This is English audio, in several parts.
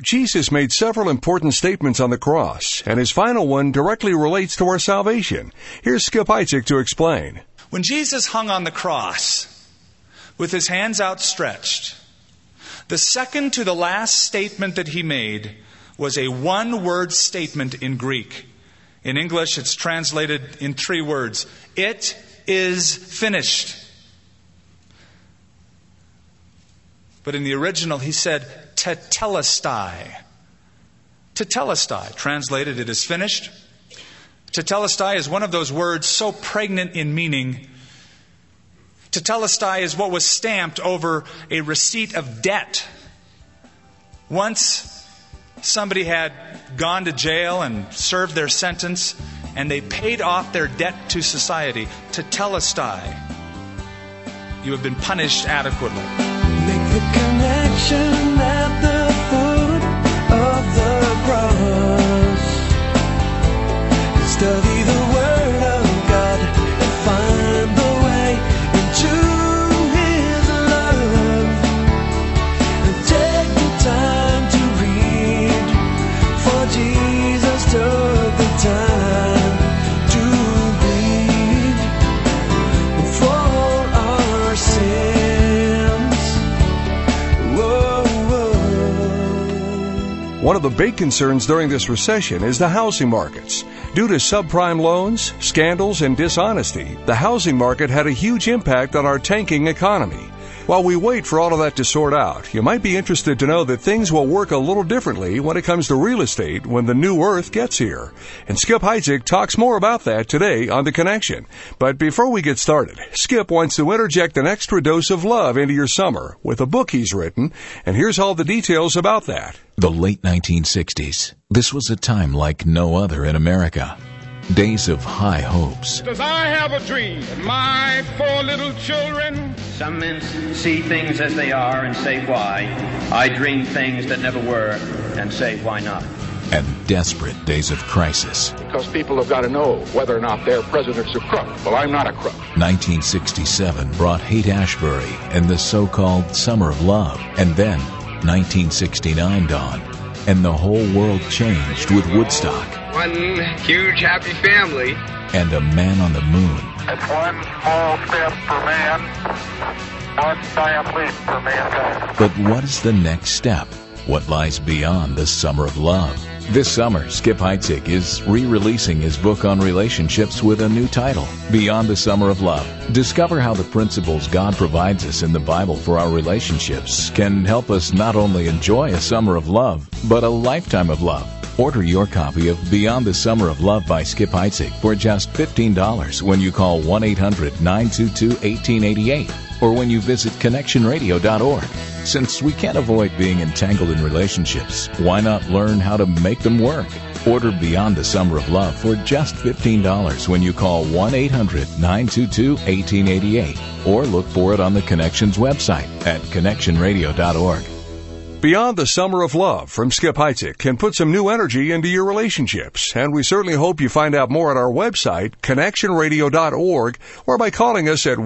Jesus made several important statements on the cross, and his final one directly relates to our salvation. Here's Skip Heitzig to explain. When Jesus hung on the cross, with his hands outstretched, the second to the last statement that he made was a one-word statement in Greek. In English, it's translated in 3 words. It is finished. But in the original, he said, tetelestai. Tetelestai, translated, it is finished. Tetelestai is one of those words so pregnant in meaning. Tetelestai is what was stamped over a receipt of debt. Once somebody had gone to jail and served their sentence, and they paid off their debt to society. Tetelestai. You have been punished adequately. Make the connection at the foot of the cross. Study the Word of God and find the way into His love. And take the time to read, for Jesus took the time to bleed for our sins. Whoa, whoa. One of the big concerns during this recession is the housing markets. Due to subprime loans, scandals, and dishonesty, the housing market had a huge impact on our tanking economy. While we wait for all of that to sort out, you might be interested to know that things will work a little differently when it comes to real estate when the new earth gets here. And Skip Heitzig talks more about that today on The Connection. But before we get started, Skip wants to interject an extra dose of love into your summer with a book he's written, and here's all the details about that. The late 1960s. This was a time like no other in America. Days of high hopes. Does I have a dream that my 4 little children... Some men see things as they are and say why. I dream things that never were and say why not. And desperate days of crisis. Because people have got to know whether or not their president's a crook. Well, I'm not a crook. 1967 brought Haight-Ashbury and the so-called Summer of Love. And then 1969 dawned, and the whole world changed with Woodstock. One huge happy family. And a man on the moon. It's one small step for man, one giant leap for mankind. But what is the next step? What lies beyond the Summer of Love? This summer, Skip Heitzig is re-releasing his book on relationships with a new title, Beyond the Summer of Love. Discover how the principles God provides us in the Bible for our relationships can help us not only enjoy a summer of love, but a lifetime of love. Order your copy of Beyond the Summer of Love by Skip Heitzig for just $15 when you call 1-800-922-1888 or when you visit ConnectionRadio.org. Since we can't avoid being entangled in relationships, why not learn how to make them work? Order Beyond the Summer of Love for just $15 when you call 1-800-922-1888 or look for it on the Connections website at ConnectionRadio.org. Beyond the Summer of Love from Skip Heitzig can put some new energy into your relationships, and we certainly hope you find out more at our website, ConnectionRadio.org, or by calling us at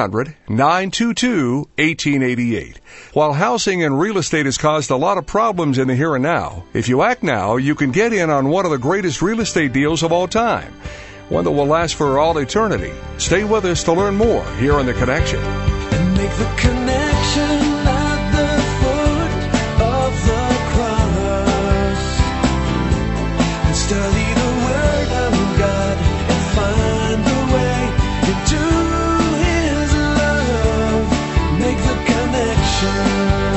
1-800-922-1888. While housing and real estate has caused a lot of problems in the here and now, if you act now, you can get in on one of the greatest real estate deals of all time, one that will last for all eternity. Stay with us to learn more here on The Connection. And make the connection at the foot of the cross. And study the Word of God and find the way into His love. Make the connection.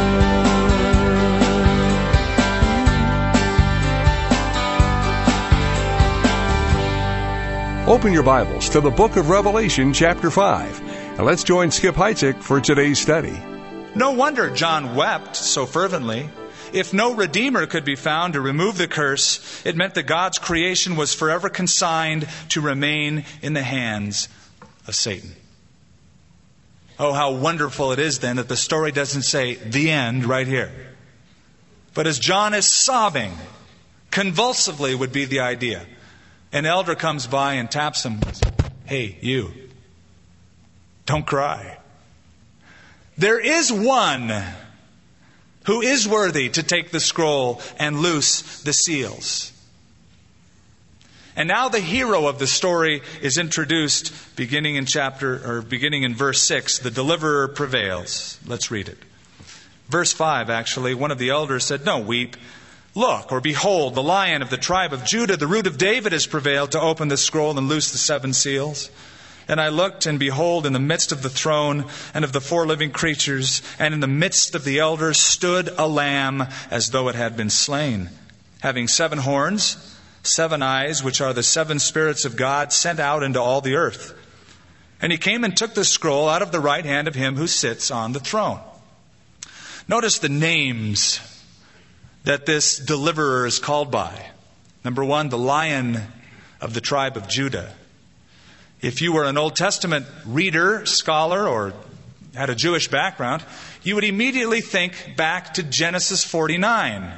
Open your Bibles to the book of Revelation, chapter 5. And let's join Skip Heitzig for today's study. No wonder John wept so fervently. If no Redeemer could be found to remove the curse, it meant that God's creation was forever consigned to remain in the hands of Satan. Oh, how wonderful it is then that the story doesn't say the end right here. But as John is sobbing, convulsively would be the idea. An elder comes by and taps him. Hey, you. Don't cry. There is one Who is worthy to take the scroll and loose the seals? And now the hero of the story is introduced beginning in verse 6. The deliverer prevails. Let's read it. Verse 5, actually, one of the elders said, "Don't weep. Look, or behold, the Lion of the tribe of Judah, the root of David, has prevailed to open the scroll and loose the 7 seals." And I looked, and behold, in the midst of the throne and of the 4 living creatures, and in the midst of the elders, stood a lamb as though it had been slain, having 7 horns, 7 eyes, which are the 7 spirits of God sent out into all the earth. And he came and took the scroll out of the right hand of him who sits on the throne. Notice the names that this deliverer is called by. Number 1, the Lion of the tribe of Judah. If you were an Old Testament reader, scholar, or had a Jewish background, you would immediately think back to Genesis 49,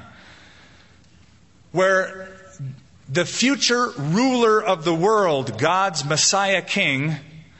where the future ruler of the world, God's Messiah King,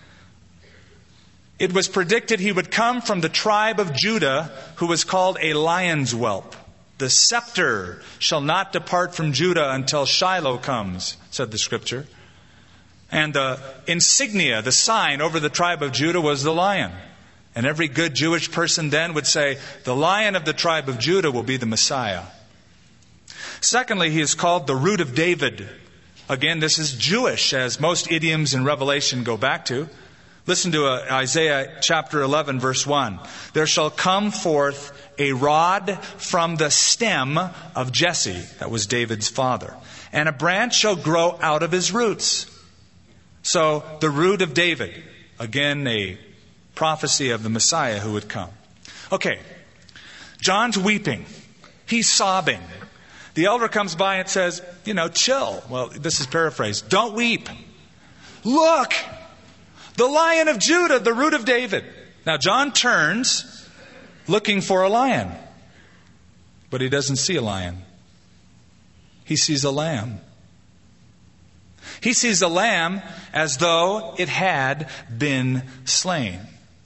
it was predicted he would come from the tribe of Judah, who was called a lion's whelp. The scepter shall not depart from Judah until Shiloh comes, said the Scripture. And the insignia, the sign over the tribe of Judah was the lion. And every good Jewish person then would say, the Lion of the tribe of Judah will be the Messiah. Secondly, he is called the root of David. Again, this is Jewish, as most idioms in Revelation go back to. Listen to Isaiah chapter 11, verse 1. There shall come forth a rod from the stem of Jesse, that was David's father, and a branch shall grow out of his roots. So, the root of David, again a prophecy of the Messiah who would come. Okay, John's weeping. He's sobbing. The elder comes by and says, chill. Well, this is paraphrased. Don't weep. Look! The Lion of Judah, the root of David. Now, John turns looking for a lion. But he doesn't see a lion. He sees a lamb. He sees a lamb as though it had been slain.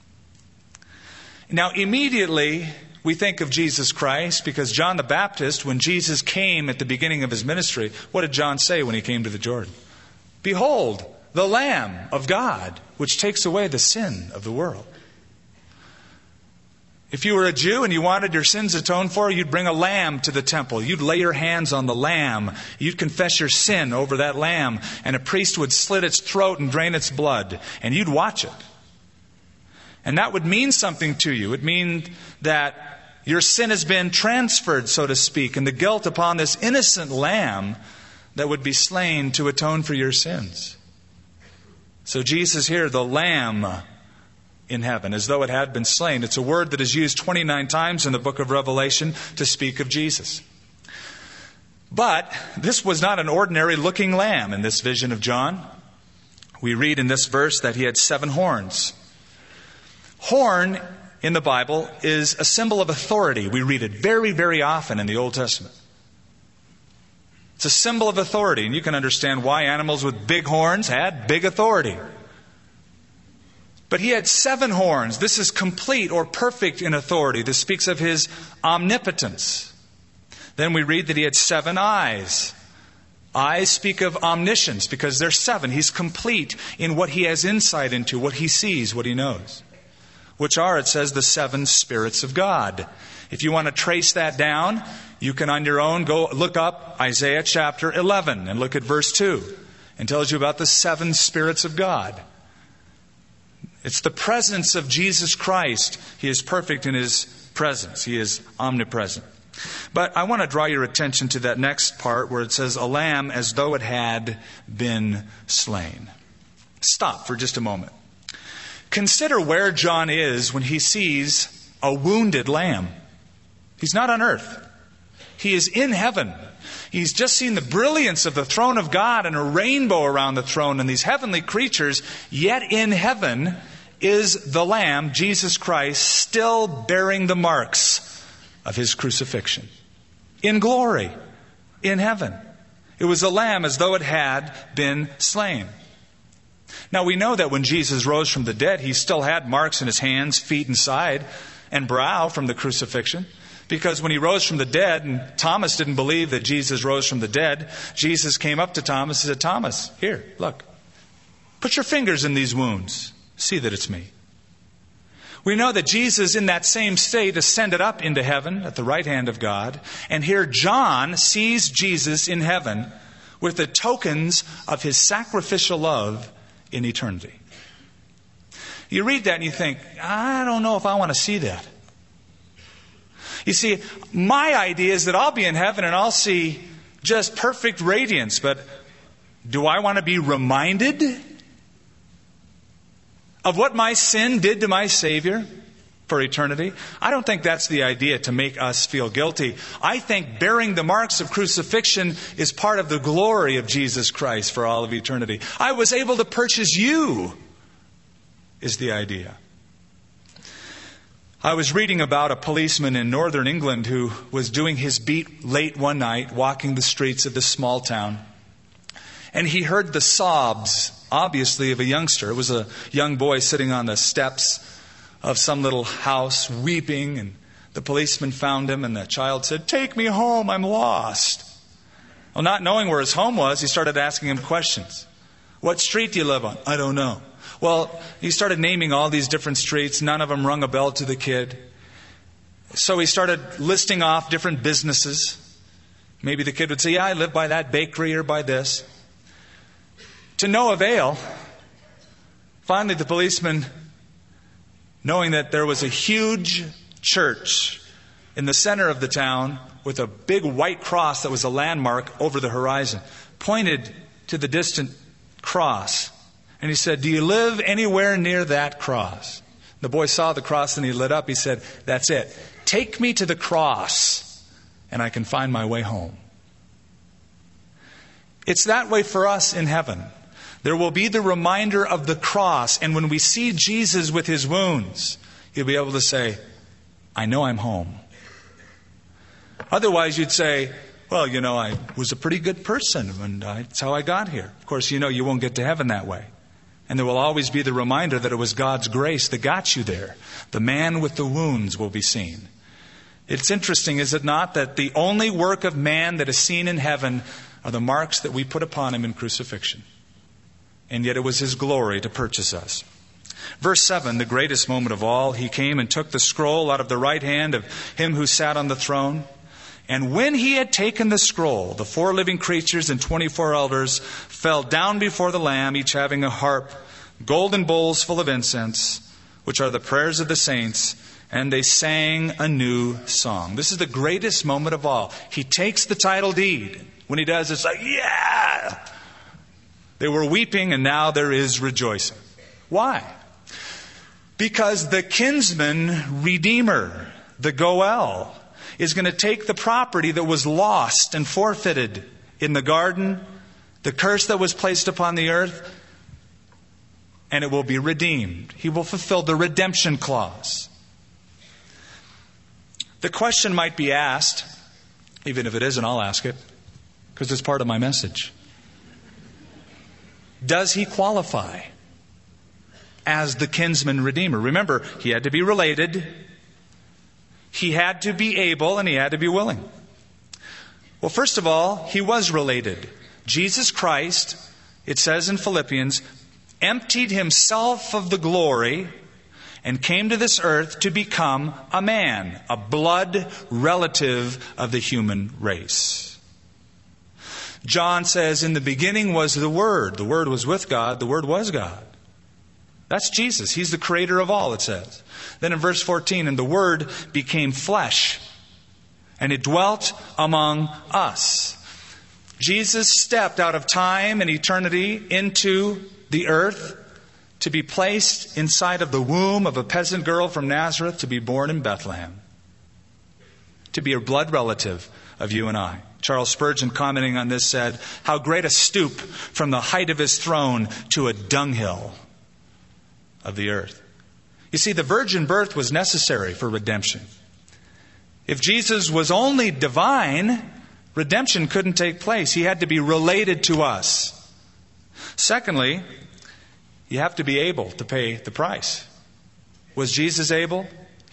Now, immediately, we think of Jesus Christ because John the Baptist, when Jesus came at the beginning of his ministry, what did John say when he came to the Jordan? Behold, the Lamb of God, which takes away the sin of the world. If you were a Jew and you wanted your sins atoned for, you'd bring a lamb to the temple. You'd lay your hands on the lamb. You'd confess your sin over that lamb, and a priest would slit its throat and drain its blood, and you'd watch it. And that would mean something to you. It means that your sin has been transferred, so to speak, and the guilt upon this innocent lamb that would be slain to atone for your sins. So Jesus here, the lamb in heaven, as though it had been slain. It's a word that is used 29 times in the book of Revelation to speak of Jesus. But this was not an ordinary looking lamb in this vision of John. We read in this verse that he had 7 horns. Horn in the Bible is a symbol of authority. We read it very, very often in the Old Testament. It's a symbol of authority, and you can understand why animals with big horns had big authority. But he had 7 horns. This is complete or perfect in authority. This speaks of his omnipotence. Then we read that he had 7 eyes. Eyes speak of omniscience because there's 7. He's complete in what he has insight into, what he sees, what he knows. Which are, it says, the 7 spirits of God. If you want to trace that down, you can on your own go look up Isaiah chapter 11 and look at verse 2. It tells you about the 7 spirits of God. It's the presence of Jesus Christ. He is perfect in his presence. He is omnipresent. But I want to draw your attention to that next part where it says, a lamb as though it had been slain. Stop for just a moment. Consider where John is when he sees a wounded lamb. He's not on earth. He is in heaven. He's just seen the brilliance of the throne of God and a rainbow around the throne and these heavenly creatures. Yet in heaven is the Lamb, Jesus Christ, still bearing the marks of his crucifixion. In glory, in heaven. It was a lamb as though it had been slain. Now we know that when Jesus rose from the dead, he still had marks in his hands, feet, and side, and brow from the crucifixion. Because when he rose from the dead, and Thomas didn't believe that Jesus rose from the dead, Jesus came up to Thomas and said, Thomas, here, look. Put your fingers in these wounds. See that it's me. We know that Jesus, in that same state, ascended up into heaven at the right hand of God. And here John sees Jesus in heaven with the tokens of his sacrificial love in eternity. You read that and you think, I don't know if I want to see that. You see, my idea is that I'll be in heaven and I'll see just perfect radiance. But do I want to be reminded of what my sin did to my Savior for eternity? I don't think that's the idea, to make us feel guilty. I think bearing the marks of crucifixion is part of the glory of Jesus Christ for all of eternity. I was able to purchase you, is the idea. I was reading about a policeman in northern England who was doing his beat late one night, walking the streets of this small town. And he heard the sobs, obviously, of a youngster. It was a young boy sitting on the steps of some little house, weeping. And the policeman found him, and the child said, "Take me home, I'm lost." Well, not knowing where his home was, he started asking him questions. "What street do you live on?" "I don't know." Well, he started naming all these different streets. None of them rung a bell to the kid. So he started listing off different businesses. Maybe the kid would say, "Yeah, I live by that bakery or by this." To no avail. Finally, the policeman, knowing that there was a huge church in the center of the town with a big white cross that was a landmark over the horizon, pointed to the distant cross. And he said, "Do you live anywhere near that cross?" The boy saw the cross and he lit up. He said, "That's it. Take me to the cross and I can find my way home." It's that way for us in heaven. There will be the reminder of the cross. And when we see Jesus with his wounds, you'll be able to say, "I know I'm home." Otherwise, you'd say, "Well, I was a pretty good person and that's how I got here." Of course, you won't get to heaven that way. And there will always be the reminder that it was God's grace that got you there. The man with the wounds will be seen. It's interesting, is it not, that the only work of man that is seen in heaven are the marks that we put upon him in crucifixion. And yet it was his glory to purchase us. Verse 7, the greatest moment of all, he came and took the scroll out of the right hand of him who sat on the throne. And when he had taken the scroll, the 4 living creatures and 24 elders fell down before the Lamb, each having a harp, golden bowls full of incense, which are the prayers of the saints, and they sang a new song. This is the greatest moment of all. He takes the title deed. When he does, it's like, yeah! They were weeping, and now there is rejoicing. Why? Because the kinsman redeemer, the Goel, is going to take the property that was lost and forfeited in the garden, the curse that was placed upon the earth, and it will be redeemed. He will fulfill the redemption clause. The question might be asked, even if it isn't, I'll ask it, because it's part of my message. Does he qualify as the kinsman redeemer? Remember, he had to be related, he had to be able, and he had to be willing. Well, first of all, he was related. Jesus Christ, it says in Philippians, emptied himself of the glory and came to this earth to become a man, a blood relative of the human race. John says, in the beginning was the Word. The Word was with God. The Word was God. That's Jesus. He's the creator of all, it says. Then in verse 14, and the Word became flesh, and it dwelt among us. Jesus stepped out of time and eternity into the earth to be placed inside of the womb of a peasant girl from Nazareth to be born in Bethlehem. To be a blood relative of you and I. Charles Spurgeon, commenting on this, said, "How great a stoop from the height of his throne to a dunghill of the earth." You see, the virgin birth was necessary for redemption. If Jesus was only divine, redemption couldn't take place. He had to be related to us. Secondly, you have to be able to pay the price. Was Jesus able?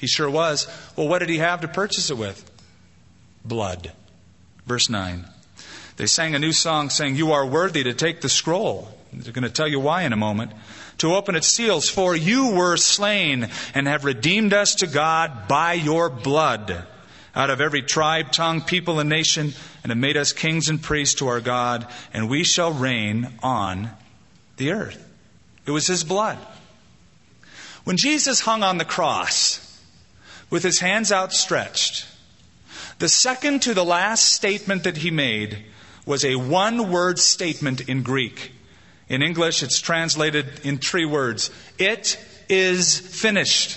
He sure was. Well, what did he have to purchase it with? Blood. Verse 9. They sang a new song saying, "You are worthy to take the scroll." They're going to tell you why in a moment. "To open its seals, for you were slain and have redeemed us to God by your blood out of every tribe, tongue, people, and nation, and have made us kings and priests to our God, and we shall reign on the earth." It was his blood. When Jesus hung on the cross with his hands outstretched, the second to the last statement that he made was a one-word statement in Greek. In English, it's translated in 3 words. It is finished.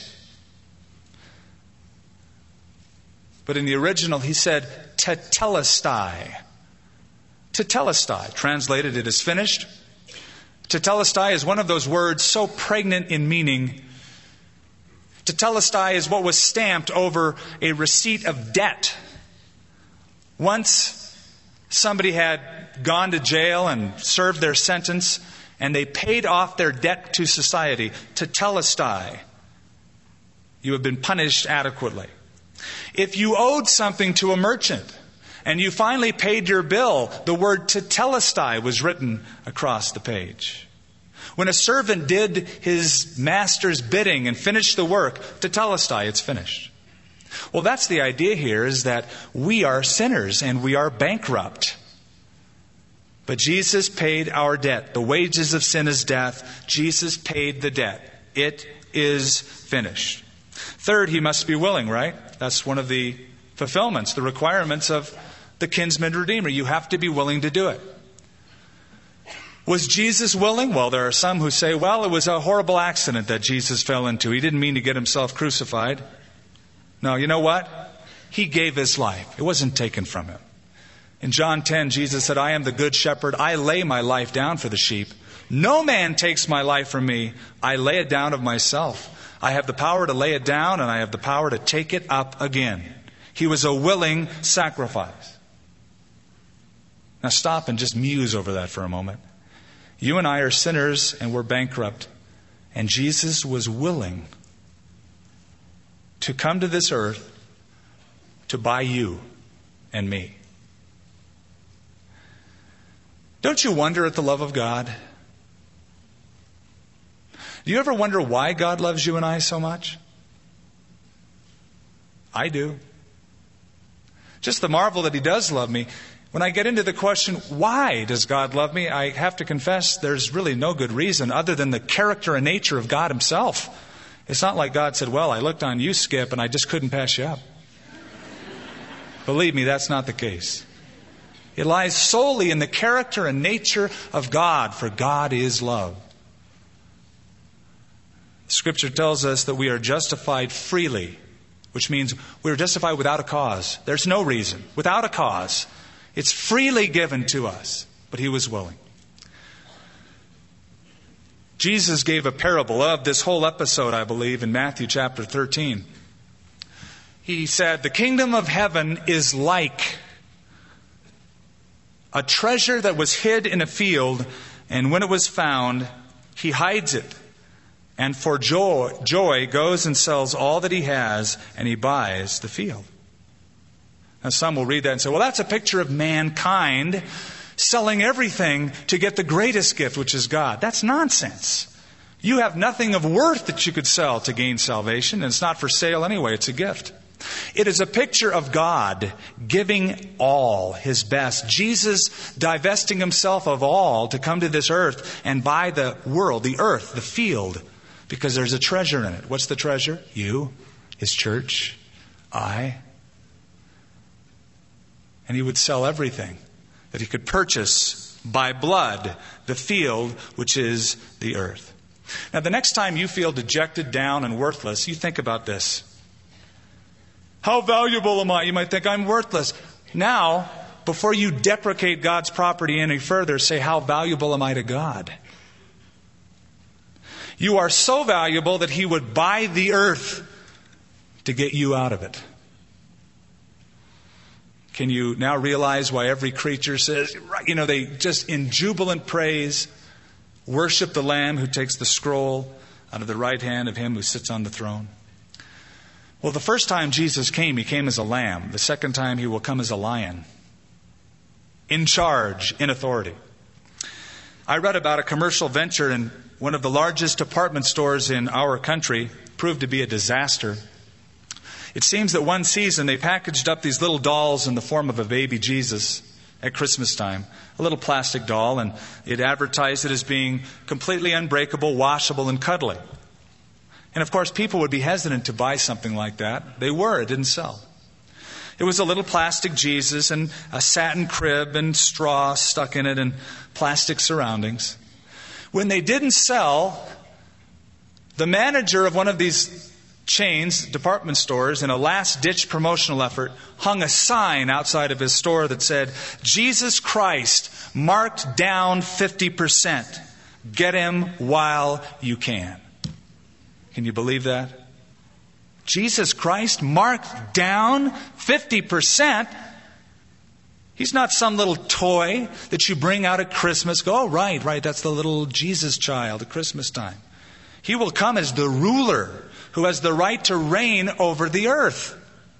But in the original, he said, tetelestai. Tetelestai. Translated, it is finished. Tetelestai is one of those words so pregnant in meaning. Tetelestai is what was stamped over a receipt of debt. Once somebody had gone to jail and served their sentence, and they paid off their debt to society. Tetelestai. You have been punished adequately. If you owed something to a merchant, and you finally paid your bill, the word tetelestai was written across the page. When a servant did his master's bidding and finished the work, tetelestai, it's finished. Well, that's the idea here, is that we are sinners and we are bankrupt. But Jesus paid our debt. The wages of sin is death. Jesus paid the debt. It is finished. Third, he must be willing, right? That's one of the fulfillments, the requirements of the kinsman redeemer. You have to be willing to do it. Was Jesus willing? Well, there are some who say, well, it was a horrible accident that Jesus fell into. He didn't mean to get himself crucified. No, you know what? He gave his life. It wasn't taken from him. In John 10, Jesus said, "I am the good shepherd. I lay my life down for the sheep. No man takes my life from me. I lay it down of myself. I have the power to lay it down, and I have the power to take it up again." He was a willing sacrifice. Now stop and just muse over that for a moment. You and I are sinners and we're bankrupt. And Jesus was willing to come to this earth to buy you and me. Don't you wonder at the love of God? Do you ever wonder why God loves you and I so much? I do. Just the marvel that He does love me. When I get into the question, why does God love me? I have to confess there's really no good reason other than the character and nature of God Himself. It's not like God said, well, I looked on you, Skip, and I just couldn't pass you up. Believe me, that's not the case. It lies solely in the character and nature of God, for God is love. Scripture tells us that we are justified freely, which means we are justified without a cause. There's no reason. Without a cause. It's freely given to us, but He was willing. Jesus gave a parable of this whole episode, I believe, in Matthew chapter 13. He said, "The kingdom of heaven is like a treasure that was hid in a field, and when it was found, he hides it. And for joy goes and sells all that he has, and he buys the field." Now some will read that and say, well, that's a picture of mankind selling everything to get the greatest gift, which is God. That's nonsense. You have nothing of worth that you could sell to gain salvation, and it's not for sale anyway, it's a gift. It is a picture of God giving all His best. Jesus divesting Himself of all to come to this earth and buy the world, the earth, the field, because there's a treasure in it. What's the treasure? You, His church, I. And He would sell everything that He could purchase by blood, the field, which is the earth. Now, the next time you feel dejected, down, and worthless, you think about this. How valuable am I? You might think, I'm worthless. Now, before you deprecate God's property any further, say, how valuable am I to God? You are so valuable that He would buy the earth to get you out of it. Can you now realize why every creature says, they just in jubilant praise worship the Lamb who takes the scroll out of the right hand of Him who sits on the throne? Well, the first time Jesus came, he came as a lamb. The second time, he will come as a lion. In charge, in authority. I read about a commercial venture in one of the largest department stores in our country. Proved to be a disaster. It seems that one season they packaged up these little dolls in the form of a baby Jesus at Christmas time. A little plastic doll, and it advertised it as being completely unbreakable, washable, and cuddly. And of course, people would be hesitant to buy something like that. They were. It didn't sell. It was a little plastic Jesus and a satin crib and straw stuck in it and plastic surroundings. When they didn't sell, the manager of one of these chains, department stores, in a last-ditch promotional effort, hung a sign outside of his store that said, "Jesus Christ, marked down 50%. Get him while you can." Can you believe that? Jesus Christ marked down 50%. He's not some little toy that you bring out at Christmas. Go, oh, right, that's the little Jesus child at Christmas time. He will come as the ruler who has the right to reign over the earth.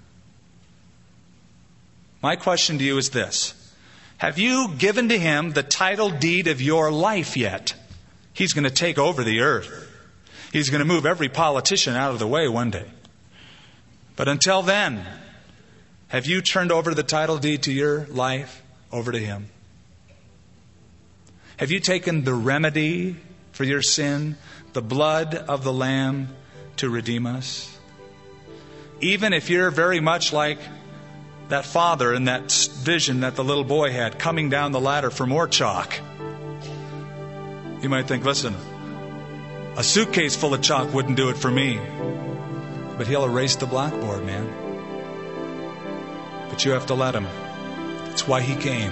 My question to you is this. Have you given to him the title deed of your life yet? He's going to take over the earth. He's going to move every politician out of the way one day. But until then, have you turned over the title deed to your life over to him? Have you taken the remedy for your sin, the blood of the Lamb, to redeem us? Even if you're very much like that father in that vision that the little boy had, coming down the ladder for more chalk. You might think, listen, a suitcase full of chalk wouldn't do it for me. But he'll erase the blackboard, man. But you have to let him. That's why he came.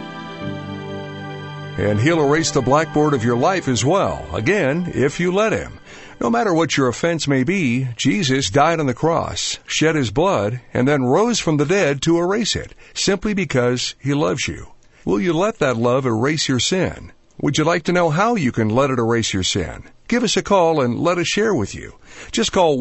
And he'll erase the blackboard of your life as well, again, if you let him. No matter what your offense may be, Jesus died on the cross, shed his blood, and then rose from the dead to erase it, simply because he loves you. Will you let that love erase your sin? Would you like to know how you can let it erase your sin? Give us a call and let us share with you. Just call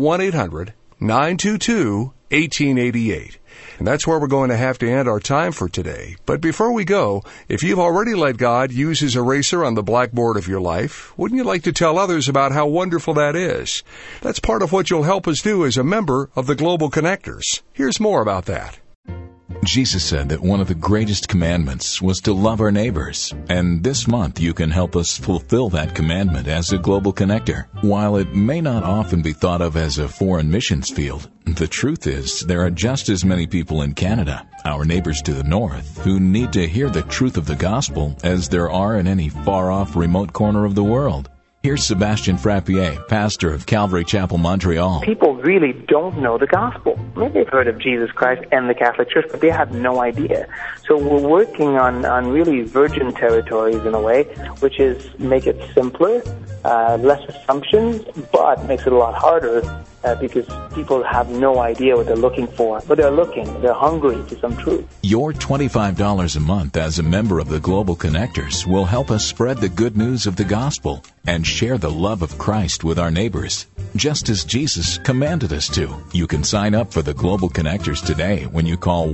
1-800-922-1888. And that's where we're going to have to end our time for today. But before we go, if you've already let God use his eraser on the blackboard of your life, wouldn't you like to tell others about how wonderful that is? That's part of what you'll help us do as a member of the Global Connectors. Here's more about that. Jesus said that one of the greatest commandments was to love our neighbors, and this month you can help us fulfill that commandment as a Global Connector. While it may not often be thought of as a foreign missions field, the truth is there are just as many people in Canada, our neighbors to the north, who need to hear the truth of the gospel as there are in any far-off remote corner of the world. Here's Sebastian Frappier, pastor of Calvary Chapel, Montreal. People really don't know the gospel. Maybe they've heard of Jesus Christ and the Catholic Church, but they have no idea. So we're working on really virgin territories in a way, which is make it simpler, less assumptions, but makes it a lot harder because people have no idea what they're looking for. But they're hungry for some truth. Your $25 a month as a member of the Global Connectors will help us spread the good news of the gospel and share the love of Christ with our neighbors, just as Jesus commanded us to. You can sign up for the Global Connectors today when you call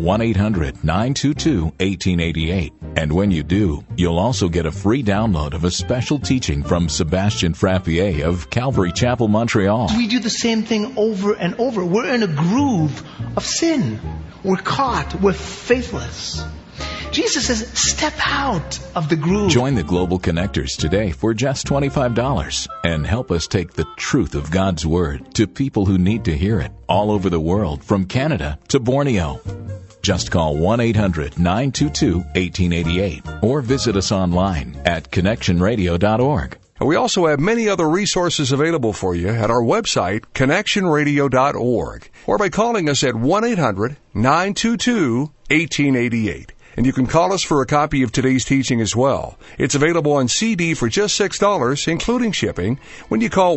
1-800-922-1888. And when you do, you'll also get a free download of a special teaching from Sebastian Frappier of Calvary Chapel, Montreal. We do the same thing over and over. We're in a groove of sin. We're caught. We're faithless. Jesus says, step out of the groove. Join the Global Connectors today for just $25 and help us take the truth of God's Word to people who need to hear it all over the world, from Canada to Borneo. Just call 1-800-922-1888 or visit us online at connectionradio.org. And we also have many other resources available for you at our website, connectionradio.org, or by calling us at 1-800-922-1888. And you can call us for a copy of today's teaching as well. It's available on CD for just $6, including shipping, when you call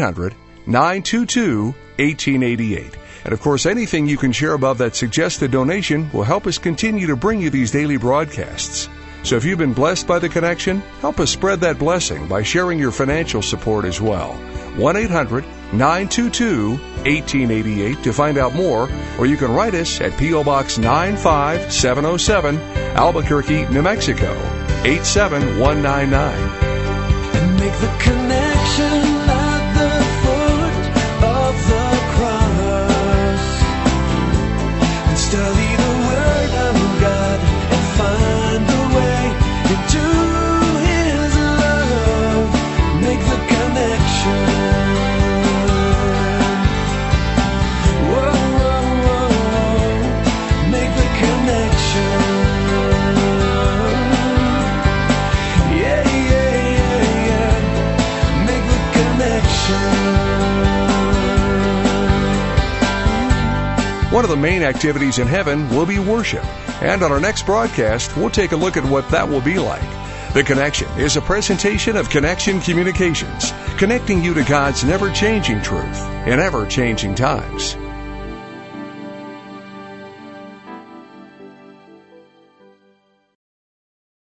1-800-922-1888. And of course, anything you can share above that suggested donation will help us continue to bring you these daily broadcasts. So if you've been blessed by the connection, help us spread that blessing by sharing your financial support as well. 1-800-922-1888. 1888 to find out more, or you can write us at P.O. Box 95707, Albuquerque, New Mexico, 87199. And make the connection at the foot of the cross, and study the Word of God and find the way into His love. Make the connection. Whoa, whoa, whoa. Make the connection. Yeah, yeah, yeah, yeah. Make the connection. One of the main activities in heaven will be worship. And on our next broadcast, we'll take a look at what that will be like. The Connection is a presentation of Connection Communications, connecting you to God's never-changing truth in ever-changing times.